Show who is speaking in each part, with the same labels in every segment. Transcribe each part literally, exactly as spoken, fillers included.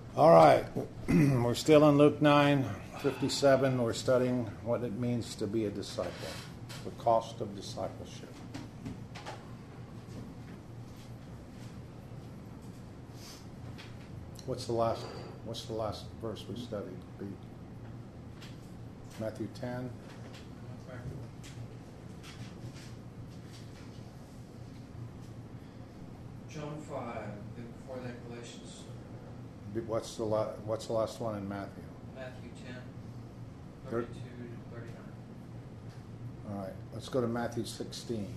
Speaker 1: All right, we're still in Luke nine fifty-seven. We're studying what it means to be a disciple, the cost of discipleship. What's the last? What's the last verse we studied? Pete? Matthew ten.
Speaker 2: John five, then before that Galatians.
Speaker 1: What's the la- What's the last one in Matthew?
Speaker 2: Matthew ten,
Speaker 1: Thir-
Speaker 2: thirty-two to thirty-nine.
Speaker 1: All right, let's go to Matthew sixteen.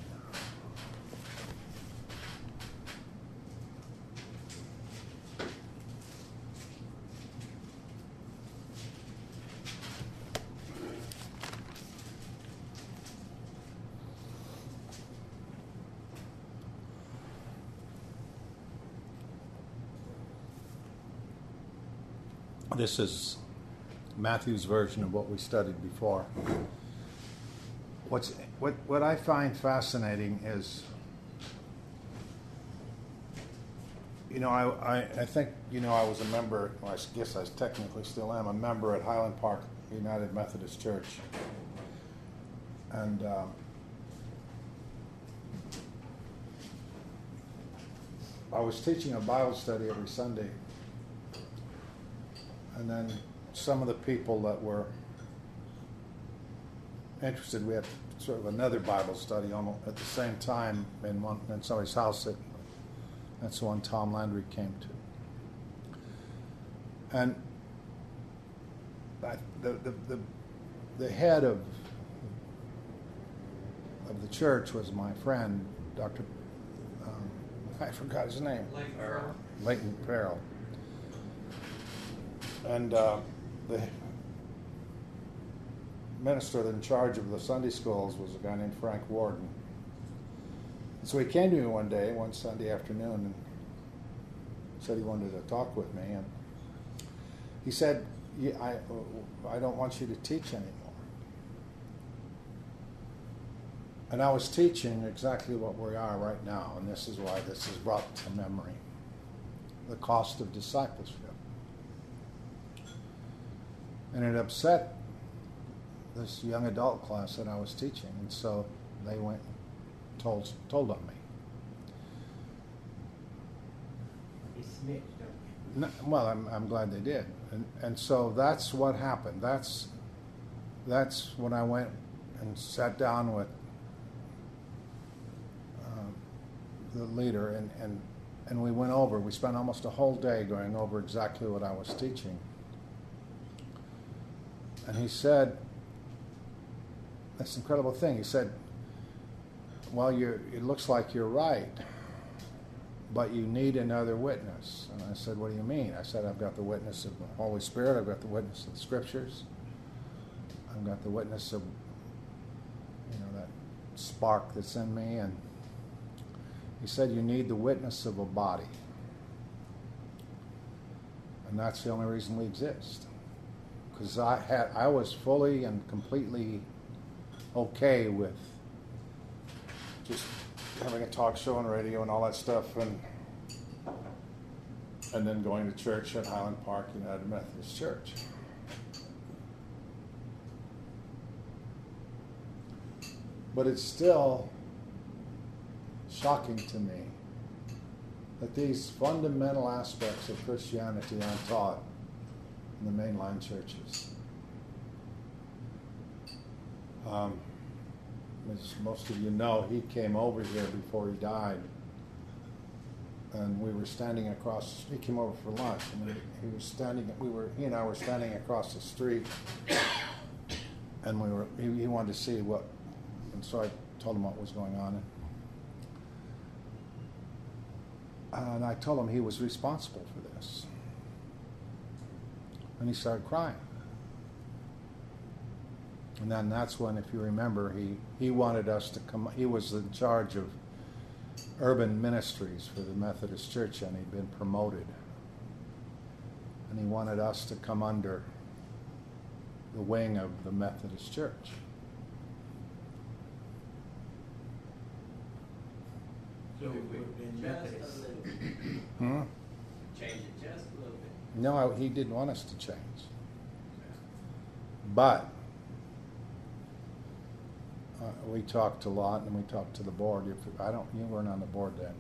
Speaker 1: This is Matthew's version of what we studied before. What's what what I find fascinating is, you know, I, I, I think, you know, I was a member, well, I guess I technically still am, a member at Highland Park United Methodist Church. And um, I was teaching a Bible study every Sunday. And then some of the people that were interested, we had sort of another Bible study almost at the same time in one in somebody's house. That, that's the one Tom Landry came to. And I, the, the the the head of of the church was my friend, Doctor Um, I forgot his name.
Speaker 2: Leighton Farrell.
Speaker 1: Leighton Farrell. And uh, the minister in charge of the Sunday schools was a guy named Frank Warden. And so he came to me one day, one Sunday afternoon, and said he wanted to talk with me. And he said, yeah, I, I don't want you to teach anymore. And I was teaching exactly what we are right now, and this is why this is brought to memory. The cost of discipleship. And it upset this young adult class that I was teaching, and so they went and told told on me.
Speaker 3: You snitched, don't
Speaker 1: No, well, I'm I'm glad they did, and and so that's what happened. That's that's when I went and sat down with uh, the leader, and, and and we went over. We spent almost a whole day going over exactly what I was teaching. And he said, this incredible thing. He said, well, you're, it looks like you're right, but you need another witness. And I said, what do you mean? I said, I've got the witness of the Holy Spirit. I've got the witness of the Scriptures. I've got the witness of, you know, that spark that's in me. And he said, you need the witness of a body. And that's the only reason we exist. Because I had, I was fully and completely okay with just having a talk show on radio and all that stuff, and and then going to church at Highland Park United Methodist Church. But it's still shocking to me that these fundamental aspects of Christianity aren't taught in the mainline churches. Um, as most of you know, he came over here before he died, and we were standing across. He came over for lunch, and we, he was standing. We were he and I were standing across the street, and we were. He, he wanted to see what, and so I told him what was going on, and, and I told him he was responsible for this. And he started crying. And then that's when, if you remember, he, he wanted us to come, he was in charge of urban ministries for the Methodist Church, and he'd been promoted. And he wanted us to come under the wing of the Methodist Church.
Speaker 3: So we've been
Speaker 4: Just
Speaker 3: Methodist.
Speaker 4: a little bit.
Speaker 1: Hmm?
Speaker 4: Change it just a little bit.
Speaker 1: No, he didn't want us to change. But uh, we talked a lot, and we talked to the board. If I don't, you weren't on the board then,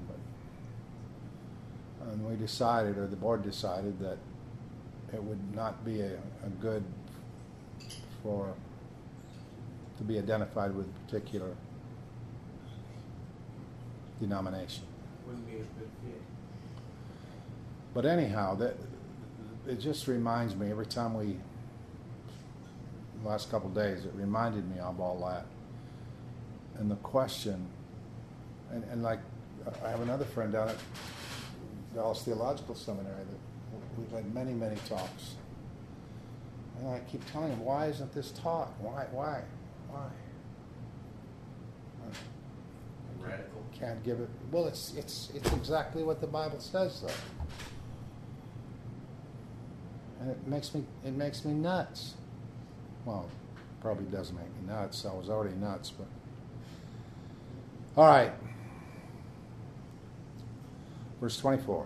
Speaker 1: but and we decided, or the board decided, that it would not be a, a good for to be identified with a particular denomination.
Speaker 3: Wouldn't be a good fit.
Speaker 1: But anyhow, that it just reminds me every time we, the last couple of days, it reminded me of all that. And the question, and, and like, I have another friend down at Dallas Theological Seminary that we've had many, many talks. And I keep telling him, why isn't this taught? Why, why, why?
Speaker 2: Radical.
Speaker 1: Can't give it. Well, it's it's it's exactly what the Bible says, though. And it makes me it makes me nuts. Well, probably doesn't make me nuts. I was already nuts, but all right. Verse twenty-four.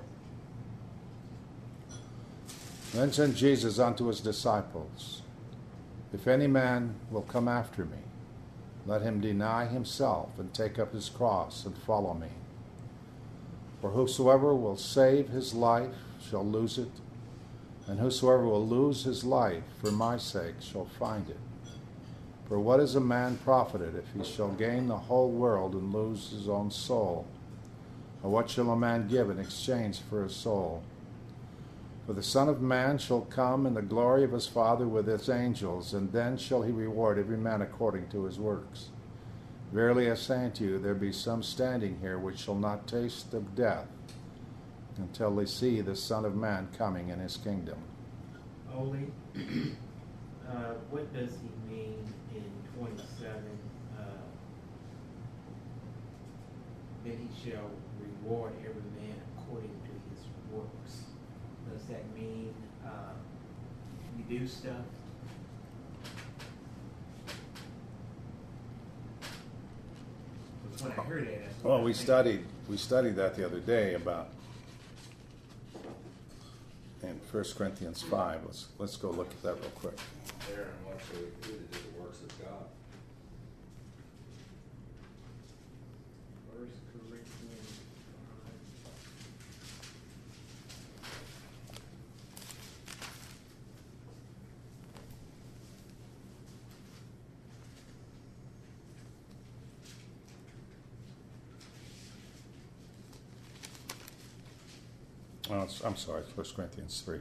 Speaker 1: Then said Jesus unto his disciples, if any man will come after me, let him deny himself and take up his cross and follow me. For whosoever will save his life shall lose it, and whosoever will lose his life for my sake shall find it. For what is a man profited if he shall gain the whole world and lose his own soul? Or what shall a man give in exchange for his soul? For the Son of Man shall come in the glory of his Father with his angels, and then shall he reward every man according to his works. Verily I say unto you, there be some standing here which shall not taste of death until they see the Son of Man coming in his kingdom.
Speaker 3: Oli, uh, what does he mean in twenty-seven? Uh, that he shall reward every man according to his works. Does that mean uh, you do stuff? Because when I heard that, that's what
Speaker 1: Well,
Speaker 3: I
Speaker 1: we
Speaker 3: think.
Speaker 1: studied we studied that the other day about in First Corinthians five. Let's let's go look at that real quick.
Speaker 4: There and what shall we do to do the works of God?
Speaker 3: First Corinthians
Speaker 1: Oh, it's, I'm sorry, First Corinthians three.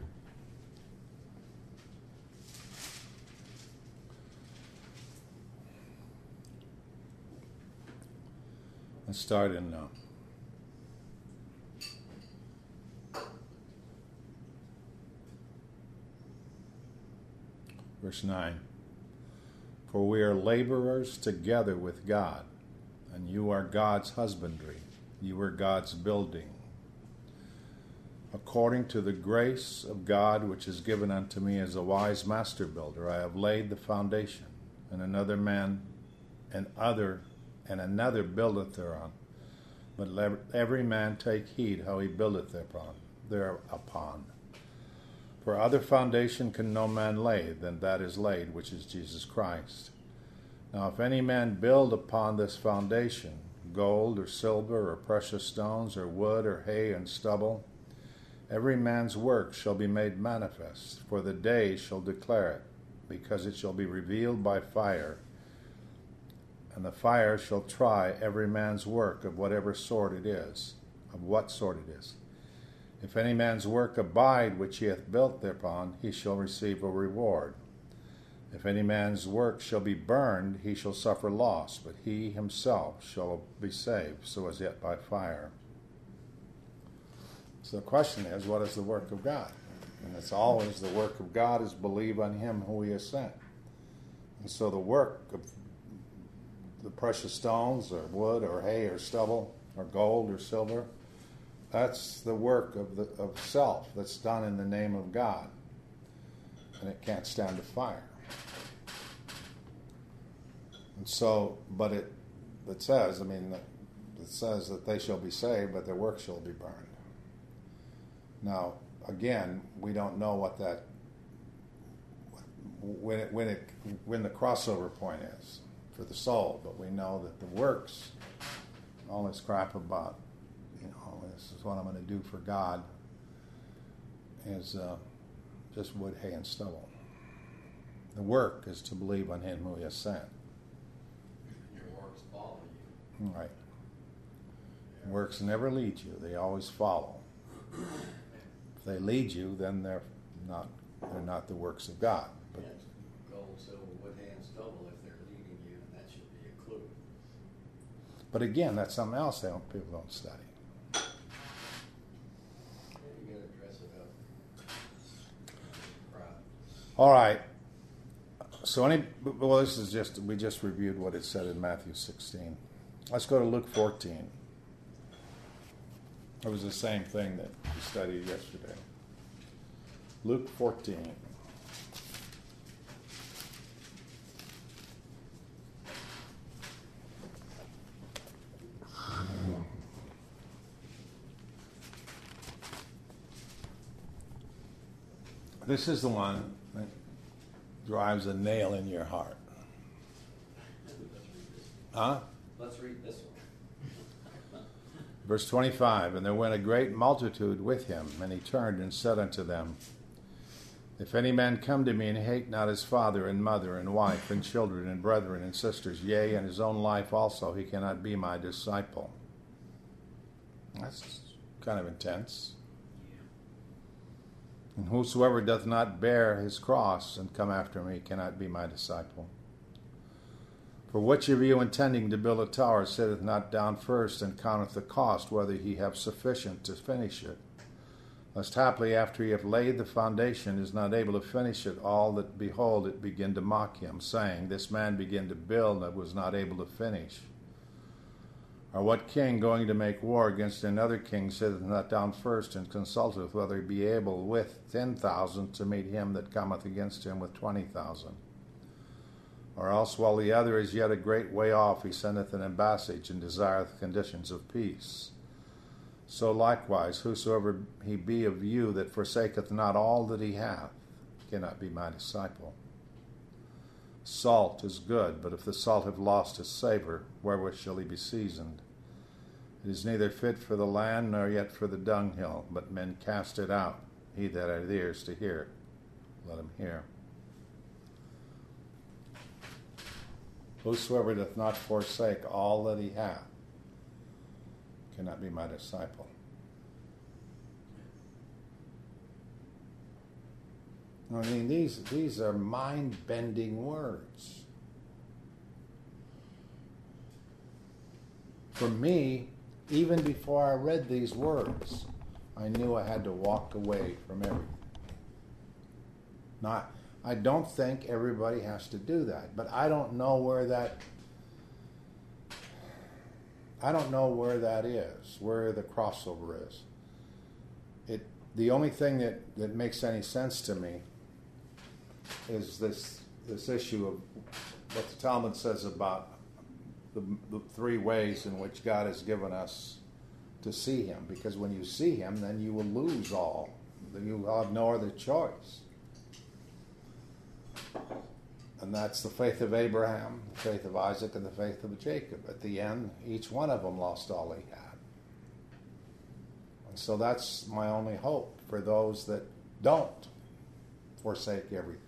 Speaker 1: Let's start in uh, verse nine. For we are laborers together with God, and you are God's husbandry, you are God's building. According to the grace of God which is given unto me as a wise master builder, I have laid the foundation, and another man, and other, and another buildeth thereon. But let every man take heed how he buildeth thereupon. Thereupon. For other foundation can no man lay than that is laid, which is Jesus Christ. Now if any man build upon this foundation, gold or silver or precious stones or wood or hay and stubble, every man's work shall be made manifest, for the day shall declare it, because it shall be revealed by fire. And the fire shall try every man's work of whatever sort it is, of what sort it is. If any man's work abide which he hath built thereupon, he shall receive a reward. If any man's work shall be burned, he shall suffer loss, but he himself shall be saved, so as yet by fire. So the question is, what is the work of God? And it's always the work of God is believe on him who he has sent. And so the work of the precious stones or wood or hay or stubble or gold or silver, that's the work of the of self that's done in the name of God. And it can't stand the fire. And so, but it it says, I mean, it says that they shall be saved, but their work shall be burned. Now, again, we don't know what that when it, when it when the crossover point is for the soul, but we know that the works, all this crap about, you know, this is what I'm going to do for God, is uh, just wood, hay, and stubble. The work is to believe on Him who He has sent.
Speaker 4: Your works follow you.
Speaker 1: Right. Works never lead you; they always follow. If they lead you, then they're not they're not the works of God. But
Speaker 4: Yeah, gold, silver, wood, hay, and stubble, if they're leading you, that should be a clue.
Speaker 1: but again, that's something else they don't, people don't study.
Speaker 4: Yeah, you gotta dress it up. Proud.
Speaker 1: All right. So any well, this is just we just reviewed what it said in Matthew sixteen. Let's go to Luke fourteen. It was the same thing that we studied yesterday. Luke fourteen. This is the one that drives a nail in your heart.
Speaker 4: Let's read this.
Speaker 1: Huh?
Speaker 4: Let's read this one.
Speaker 1: Verse twenty-five, and there went a great multitude with him, and he turned and said unto them, If any man come to me and hate not his father and mother and wife and children and brethren and sisters, yea, and his own life also, he cannot be my disciple. That's kind of intense. And whosoever doth not bear his cross and come after me cannot be my disciple. For which of you intending to build a tower sitteth not down first and counteth the cost, whether he have sufficient to finish it? Lest haply after he hath laid the foundation is not able to finish it, all that behold it begin to mock him, saying, This man began to build and was not able to finish. Or what king going to make war against another king sitteth not down first and consulteth whether he be able with ten thousand to meet him that cometh against him with twenty thousand? Or else, while the other is yet a great way off, he sendeth an ambassage and desireth conditions of peace. So likewise, whosoever he be of you that forsaketh not all that he hath cannot be my disciple. Salt is good, but if the salt have lost his savor, wherewith shall he be seasoned? It is neither fit for the land nor yet for the dunghill, but men cast it out. He that hath ears to hear, let him hear. Whosoever doth not forsake all that he hath cannot be my disciple. I mean, these these are mind-bending words. For me, even before I read these words, I knew I had to walk away from everything. Not, I don't think everybody has to do that, but I don't know where that I don't know where that is, where the crossover is. It the only thing that, that makes any sense to me is this this issue of what the Talmud says about the, the three ways in which God has given us to see Him. Because when you see Him, then you will lose all. You will have no other choice. And that's the faith of Abraham, the faith of Isaac, and the faith of Jacob. At the end, each one of them lost all he had. And so that's my only hope for those that don't forsake everything.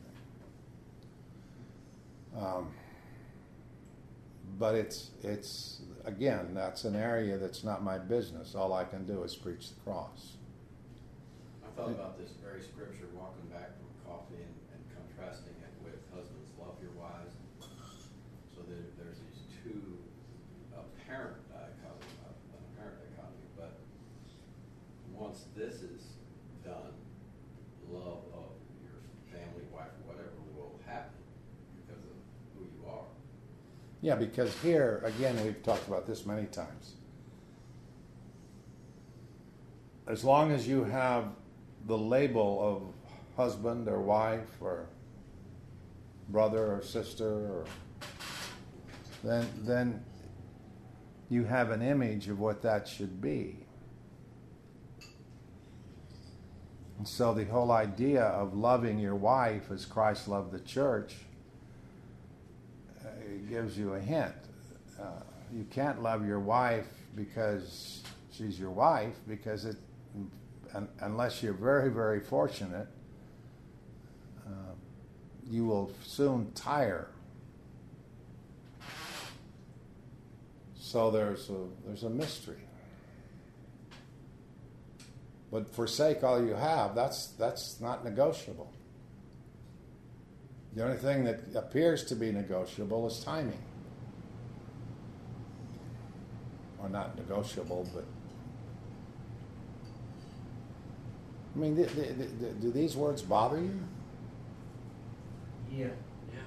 Speaker 1: Um, but it's, it's again, that's an area that's not my business. All I can do is preach the cross.
Speaker 4: I thought about this very scripture, walking back from coffee and, and contrasting it with husbands, love your wives. So there, there's these two apparent dichotomy, an apparent dichotomy, but once this is done, love of your family, wife, or whatever will happen because of who you are.
Speaker 1: Yeah, because here, again, we've talked about this many times. As long as you have the label of husband or wife or brother or sister, or then then you have an image of what that should be. And so the whole idea of loving your wife as Christ loved the church, uh, it gives you a hint. Uh, you can't love your wife because she's your wife, because it, un, unless you're very, very fortunate, uh, you will soon tire. So there's a there's a mystery. But forsake all you have, that's that's not negotiable. The only thing that appears to be negotiable is timing. Or not negotiable, but I mean, the, the, the, do these words bother you?
Speaker 3: Yeah.
Speaker 2: Yeah.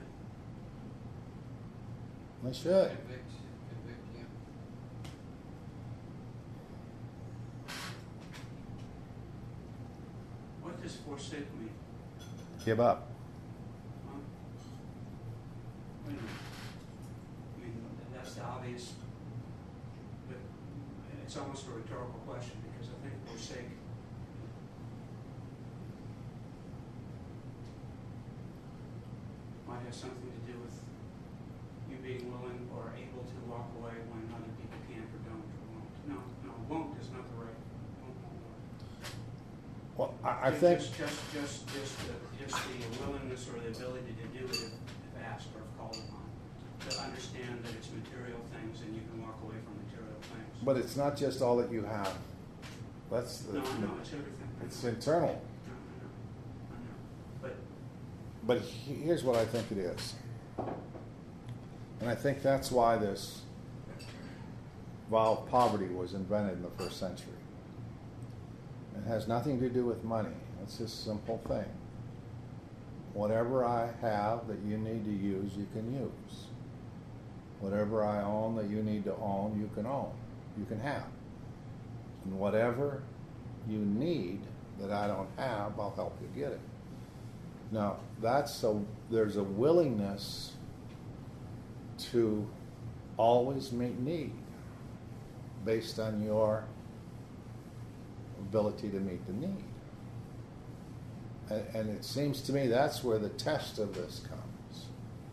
Speaker 1: They should.
Speaker 2: Convict, convict, yeah.
Speaker 5: What does forsake mean?
Speaker 1: Give up.
Speaker 5: Huh? Wait a minute. I mean, that's the obvious, but it's almost a rhetorical question because I think forsake might have something to do with you being willing or able to walk away when other people can't or don't or won't. No, no, won't is not the right. Won't, won't work.
Speaker 1: Well, I, I
Speaker 5: Ju-
Speaker 1: think
Speaker 5: Just, just, just, just the, just the willingness or the ability to do it if, if asked or if called upon. To understand that it's material things and you can walk away from material things.
Speaker 1: but it's not just all that you have. That's the,
Speaker 5: No, I know, it's everything. I
Speaker 1: it's
Speaker 5: know.
Speaker 1: internal.
Speaker 5: No, I know, I know. But,
Speaker 1: But he- here's what I think it is. And I think that's why this vow of poverty was invented in the first century. It has nothing to do with money. It's just a simple thing. Whatever I have that you need to use, you can use. Whatever I own that you need to own, you can own. You can have. And whatever you need that I don't have, I'll help you get it. Now, that's a, there's a willingness to always meet need based on your ability to meet the need. And, and it seems to me that's where the test of this comes.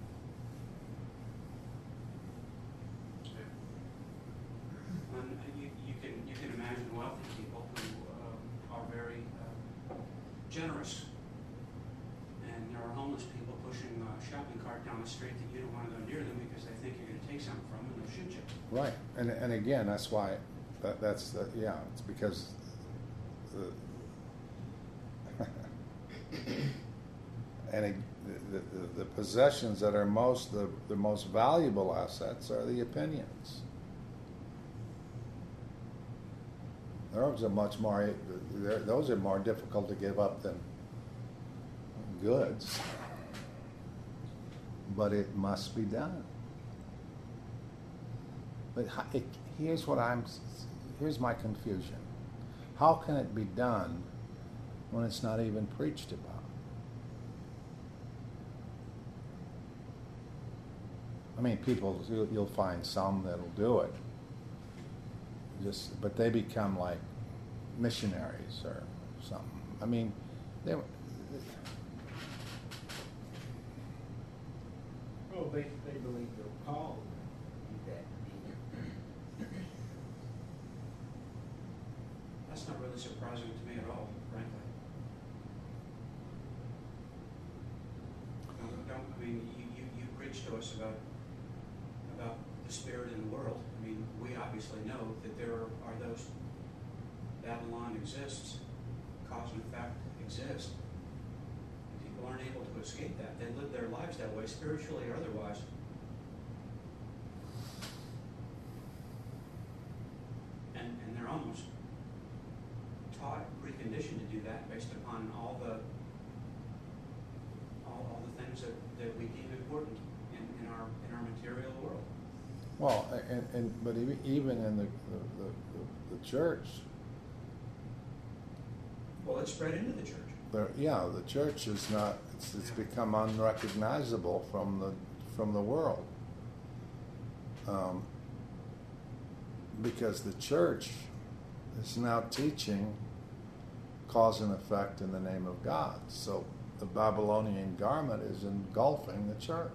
Speaker 5: and you, you can, you can imagine wealthy people who uh, are very uh, generous. And there are homeless people pushing a shopping cart down the street that you don't want to go near them because they think you're going to take something from them and they'll shoot you.
Speaker 1: Right. And, and again, that's why, that, that's, the, yeah, it's because the, and it, the, the, the possessions that are most, the, the most valuable assets are the opinions. Those are much more, those are more difficult to give up than goods. But it must be done. But how- it, here's what I'm, here's my confusion. How can it be done when it's not even preached about? I mean, people, you'll, you'll find some that'll do it. Just, but they become like missionaries or something. I mean, they.
Speaker 3: Well, they, they believe they're called to that need.
Speaker 5: That's not really surprising to me at all, frankly. Don't, don't, I mean, you, you, you preach to us about, about the spirit in the world. I mean, we obviously know that there are, are those, Babylon exists, cause and effect exist. People aren't able to escape that. They live their lives that way, spiritually or otherwise. And, and they're almost taught, preconditioned to do that based upon all the all, all the things that, that we deem important in, in our in our material world.
Speaker 1: Well, and, and but e- even in the the, the, the, the church,
Speaker 5: Well, it's spread into the church.
Speaker 1: there, yeah, the church is not. It's, it's become unrecognizable from the from the world. Um, because the church is now teaching cause and effect in the name of God. So the Babylonian garment is engulfing the church.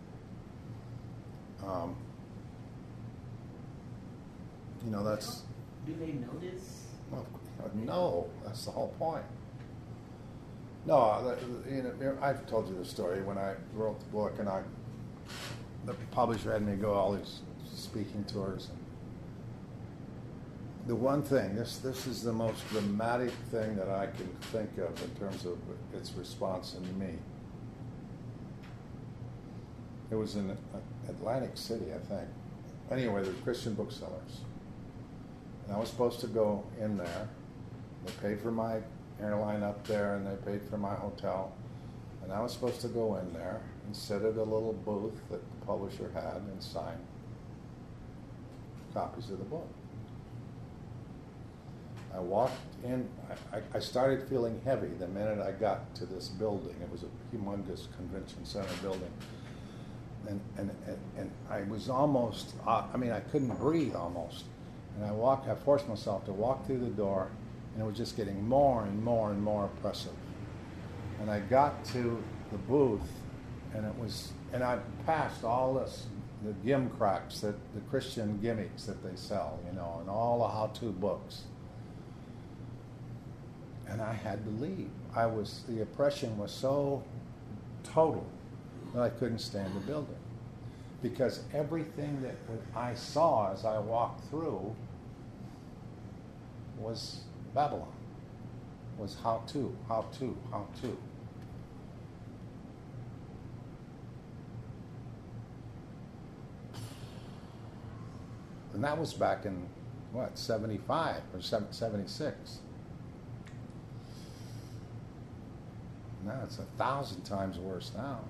Speaker 1: Um, you know, that's...
Speaker 3: Do they know this?
Speaker 1: Well, no, that's the whole point. No, that- you know, I've told you the story when I wrote the book, and I, the publisher had me go all these speaking tours. And the one thing, this this is the most dramatic thing that I can think of in terms of its response in me. It was in Atlantic City, I think. Anyway, they're Christian booksellers. And I was supposed to go in there. They paid for my airline up there, and they paid for my hotel. And I was supposed to go in there and sit at a little booth that the publisher had and sign copies of the book. I walked in, I, I started feeling heavy the minute I got to this building. It was a humongous convention center building. And, and, and, and I was almost, uh, I mean, I couldn't breathe almost. And I walked, I forced myself to walk through the door, and it was just getting more and more and more oppressive. And I got to the booth, and it was, and I passed all this, the gimcracks, that the Christian gimmicks that they sell, you know, and all the how-to books. And I had to leave. I was, the oppression was so total that I couldn't stand the building. Because everything that I saw as I walked through was Babylon, was how to, how to, how to. And that was back in, what, seventy-five or seventy-six. Now it's a thousand times worse now.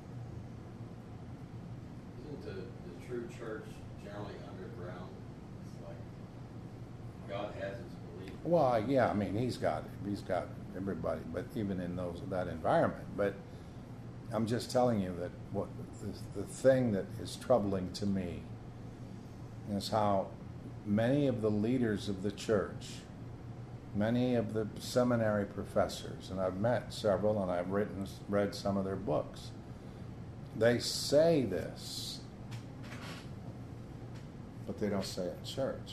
Speaker 4: Isn't the, the true church generally underground? It's like God has his belief.
Speaker 1: Well, yeah, I mean, he's got he's got everybody, but even in those that environment. But I'm just telling you that what the, the thing that is troubling to me is how many of the leaders of the church, many of the seminary professors, and I've met several, and I've written read some of their books. They say this, but they don't say it in church.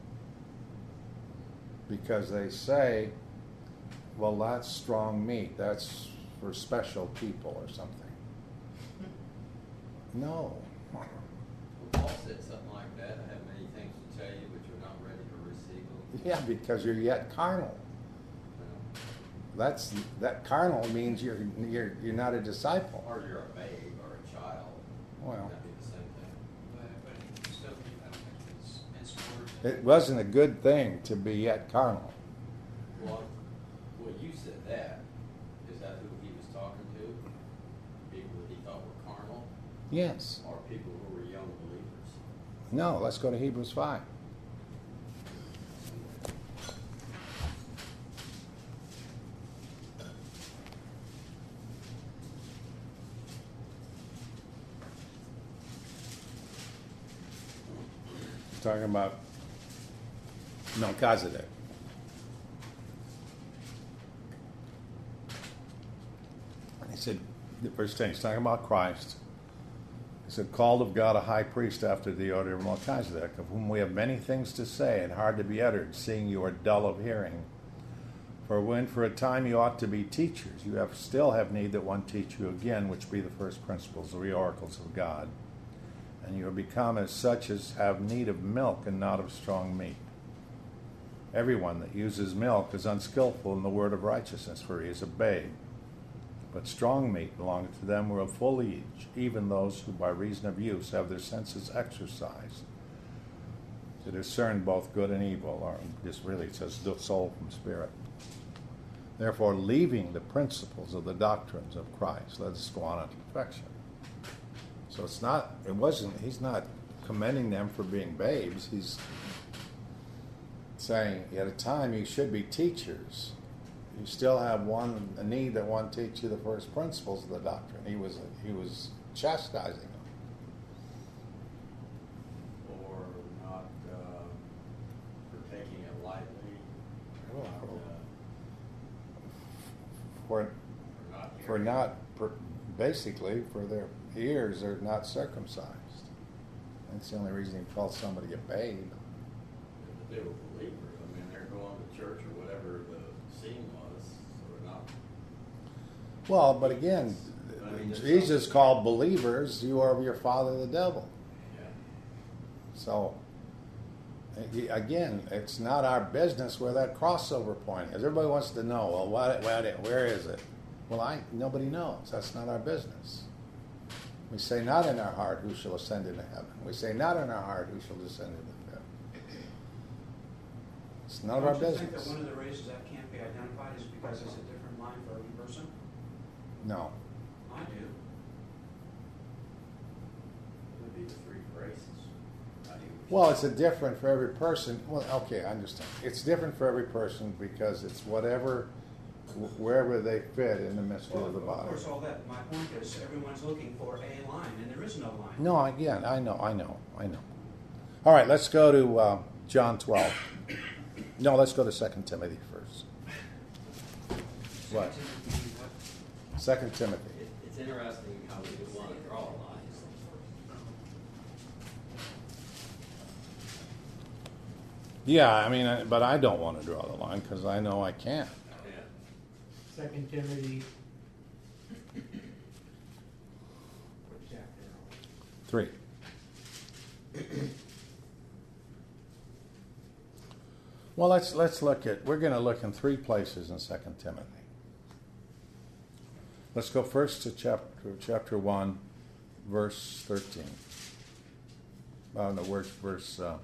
Speaker 1: Because they say, well, that's strong meat. That's for special people or something. No.
Speaker 4: Well, Paul said something like that. I have many things to tell you, but you're not ready to receive them.
Speaker 1: Yeah, because you're yet carnal.
Speaker 4: You
Speaker 1: That's that carnal means you're you're you're not a disciple.
Speaker 4: know? Or you're a babe or a child.
Speaker 1: Well,
Speaker 4: That'd be the same thing.
Speaker 5: But, but still, I don't think it's, it's word.
Speaker 1: it wasn't a good thing to be yet carnal.
Speaker 4: Well, well, you said that. Is that who he was talking to? People that he thought were carnal?
Speaker 1: Yes.
Speaker 4: Or people who were young believers?
Speaker 1: No. Let's go to Hebrews five. Talking about Melchizedek. He said, verse ten, he's talking about Christ. He said, called of God a high priest after the order of Melchizedek, of whom we have many things to say and hard to be uttered, seeing you are dull of hearing. For when for a time you ought to be teachers, you have still have need that one teach you again, which be the first principles, the oracles of God. And you are become as such as have need of milk and not of strong meat. Everyone that uses milk is unskillful in the word of righteousness, for he is a babe. But strong meat belongeth to them who are of full age, even those who by reason of use have their senses exercised to discern both good and evil, or just really it says soul from spirit. Therefore, leaving the principles of the doctrines of Christ, let us go on unto perfection. So it's not, it wasn't, he's not commending them for being babes. He's saying at a time you should be teachers. You still have one a need that one teach you the first principles of the doctrine. He was he was chastising them.
Speaker 4: Or not uh, for taking it lightly.
Speaker 1: Well,
Speaker 4: Uh,
Speaker 1: for
Speaker 4: or not
Speaker 1: for
Speaker 4: hearing.
Speaker 1: not per, basically for their ears are not circumcised. That's the only reason he calls somebody a babe.
Speaker 4: If they were believers, I mean, they're going to church or whatever the scene was, so they're not.
Speaker 1: Well, but again,
Speaker 4: I mean, there's
Speaker 1: Jesus
Speaker 4: something-
Speaker 1: called believers, you are of your father the devil.
Speaker 4: Yeah.
Speaker 1: So, a- again, it's not our business where that crossover point is. Everybody wants to know, well, what, what, where is it? Well, I nobody knows. That's not our business. We say not in our heart who shall ascend into heaven. We say not in our heart who shall descend into the pit. It's none of our
Speaker 5: Don't you think that
Speaker 1: business.
Speaker 5: one of the reasons that can't be identified is because it's a different line for every person?
Speaker 1: No.
Speaker 5: I do.
Speaker 4: It would be the three graces. I do.
Speaker 1: Well, it's a different for every person. Well, okay, I understand. It's different for every person because it's whatever, wherever they fit in the mystery
Speaker 5: Well,
Speaker 1: of the
Speaker 5: of
Speaker 1: body.
Speaker 5: course, all that, my point is, everyone's looking for a line, and there is no line.
Speaker 1: No, again, I know, I know, I know. All right, let's go to uh, John twelve. No, let's go to Second Timothy first. What? Second Timothy.
Speaker 4: It, it's interesting how we would want to draw a line.
Speaker 1: Yeah, I mean, I- but I don't want to draw the line because I know I can't.
Speaker 4: Yeah.
Speaker 3: Second Timothy. What chapter?
Speaker 1: Three. Well, let's let's look at. We're going to look in three places in Second Timothy. Let's go first to chapter chapter one, verse thirteen. Uh, no, verse verse uh,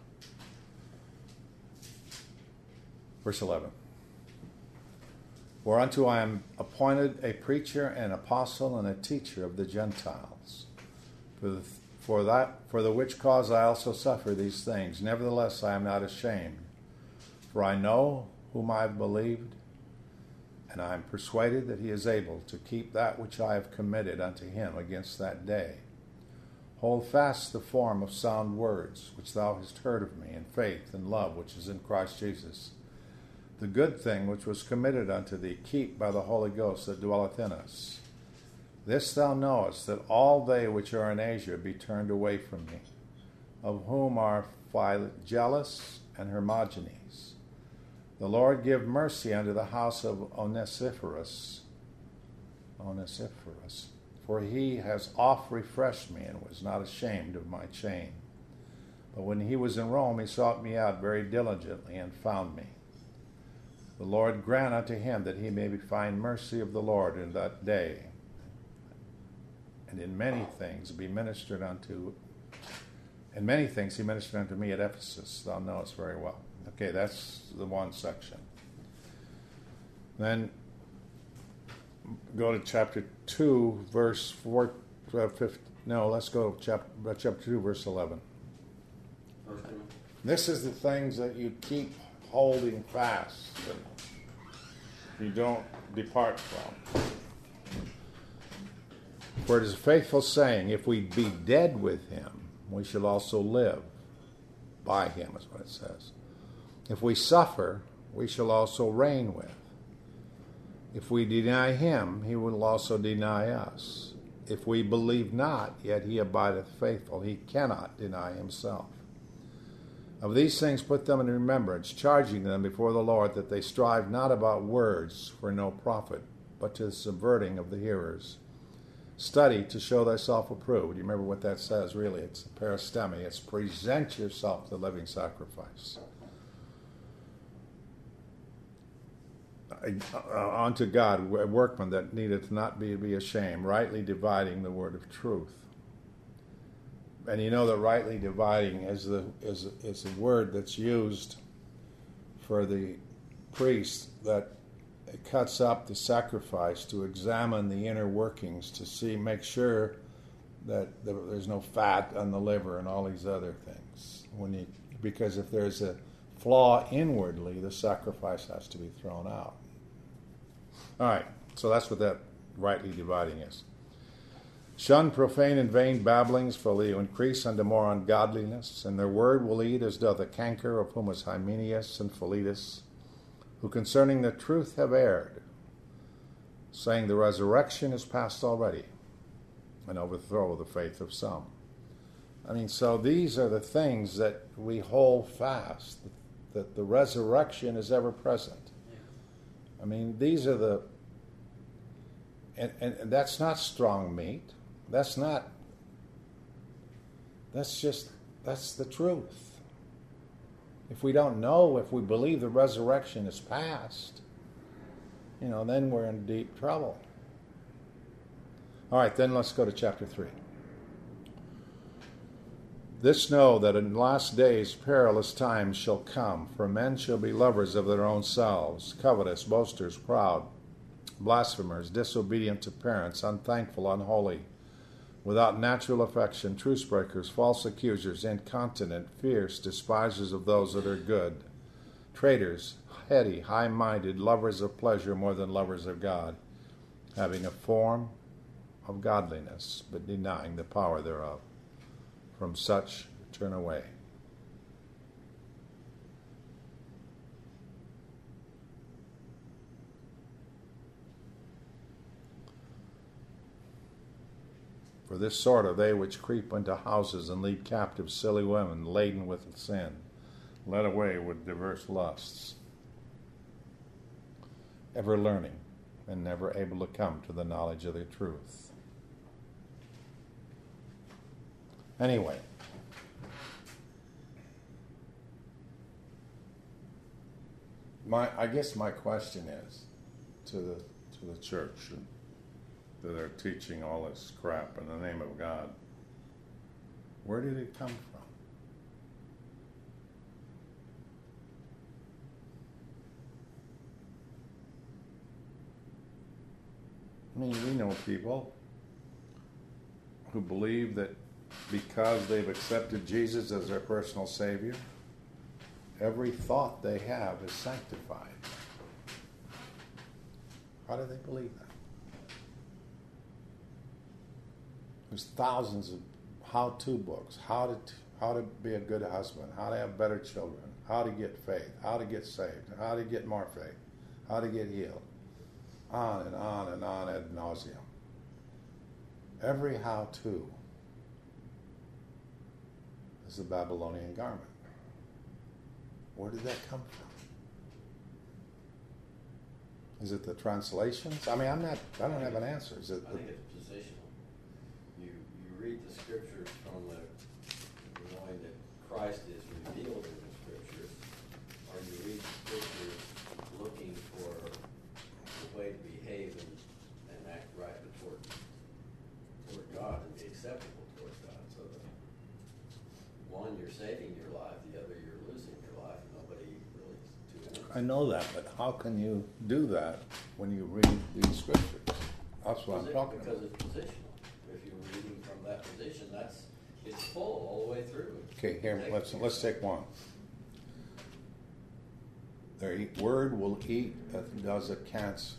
Speaker 1: verse eleven. Whereunto I am appointed a preacher, an apostle, and a teacher of the Gentiles. For the, for that for the which cause I also suffer these things. Nevertheless, I am not ashamed. For I know whom I have believed, and I am persuaded that he is able to keep that which I have committed unto him against that day. Hold fast the form of sound words, which thou hast heard of me, in faith and love which is in Christ Jesus. The good thing which was committed unto thee, keep by the Holy Ghost that dwelleth in us. This thou knowest, that all they which are in Asia be turned away from me, of whom are Phygellus and Hermogenes. The Lord give mercy unto the house of Onesiphorus, Onesiphorus, for he has oft refreshed me, and was not ashamed of my chain. But when he was in Rome, he sought me out very diligently, and found me. The Lord grant unto him that he may find mercy of the Lord in that day, and in many things be ministered unto. In many things he ministered unto me at Ephesus. Thou knowest very well. Okay, that's the one section. Then go to chapter two, verse four, uh, fifteen. No, let's go to chapter, chapter two, verse eleven.
Speaker 4: First Timothy.
Speaker 1: This is the things that you keep holding fast and you don't depart from. For it is a faithful saying, if we be dead with him, we shall also live by him, is what it says. If we suffer, we shall also reign with. If we deny him, he will also deny us. If we believe not, yet he abideth faithful. He cannot deny himself. Of these things put them in remembrance, charging them before the Lord that they strive not about words for no profit, but to the subverting of the hearers. Study to show thyself approved. You remember what that says, really. It's paristemi. It's present yourself the living sacrifice. Uh, unto God, a workman that needeth not be, be ashamed, rightly dividing the word of truth. And you know that rightly dividing is the is is a word that's used for the priest that cuts up the sacrifice to examine the inner workings to see, make sure that there's no fat on the liver and all these other things. When you, because if there's a flaw inwardly, the sacrifice has to be thrown out. All right, so that's what that rightly dividing is. Shun profane and vain babblings, for they increase unto more ungodliness, and their word will eat as doth a canker, of whom is Hymenaeus and Philetus, who concerning the truth have erred. saying the resurrection is past already, and overthrow the faith of some. I mean, so these are the things that we hold fast, that the resurrection is ever present. I mean, these are the, and, and, and that's not strong meat. That's not, that's just, that's the truth. If we don't know, if we believe the resurrection is past, you know, then we're in deep trouble. All right, then let's go to chapter three. This know that in last days perilous times shall come, for men shall be lovers of their own selves, covetous, boasters, proud, blasphemers, disobedient to parents, unthankful, unholy, without natural affection, truce breakers, false accusers, incontinent, fierce, despisers of those that are good, traitors, heady, high-minded, lovers of pleasure more than lovers of God, having a form of godliness, but denying the power thereof. From such turn away. For this sort are they which creep into houses and lead captive silly women laden with sin, led away with diverse lusts, ever learning and never able to come to the knowledge of the truth. Anyway, my I guess my question is to the to the church that are teaching all this crap in the name of God, where did it come from? I mean, we know people who believe that because they've accepted Jesus as their personal Savior, every thought they have is sanctified. How do they believe that? There's thousands of how-to books, how to how to be a good husband, how to have better children, how to get faith, how to get saved, how to get more faith, how to get healed, on and on and on ad nauseum. Every how-to is a Babylonian garment. Where did that come from? Is it the translations? I mean, I'm not, I don't have an answer. Is it
Speaker 4: I
Speaker 1: the,
Speaker 4: think it's positional. You you read the scriptures from the knowing that Christ is revealed in the scriptures, or you read the scriptures looking for the way to behave and, and act right toward toward God and be acceptable toward God. So the one, you're saving your life; the other, you're losing your life. Nobody really is too interested.
Speaker 1: I know that, but how can you do that when you read these scriptures? That's what I'm
Speaker 4: Posi-
Speaker 1: talking
Speaker 4: because
Speaker 1: about.
Speaker 4: it's positional. If you're reading from that position, that's it's full all the way through.
Speaker 1: Okay, here,
Speaker 4: Take-
Speaker 1: let's let's take one. Their eat, word will eat as does a cancer.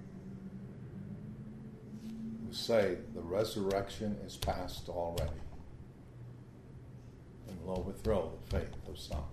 Speaker 1: We say the resurrection is past already, and will overthrow the faith of some.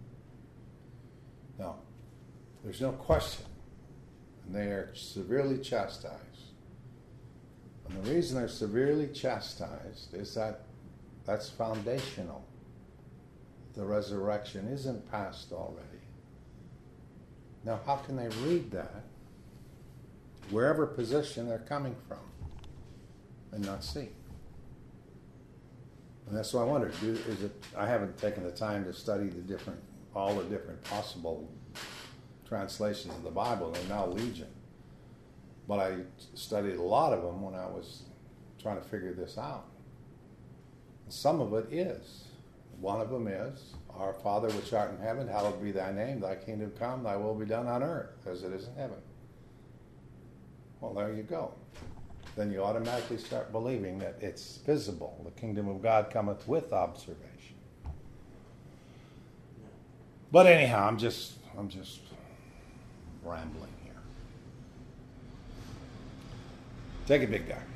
Speaker 1: Now, there's no question, and they are severely chastised. And the reason they're severely chastised is that that's foundational. The resurrection isn't past already. Now, how can they read that, wherever position they're coming from, and not see? And that's why I wondered, do, is it, I haven't taken the time to study the different, all the different possible translations of the Bible. They're now legion. But I studied a lot of them when I was trying to figure this out. And some of it is. One of them is, Our Father which art in heaven, hallowed be thy name, thy kingdom come, thy will be done on earth as it is in heaven. Well, there you go. Then you automatically start believing that it's visible. The kingdom of God cometh with observation. But anyhow, I'm just I'm just rambling here. Take it, big guy.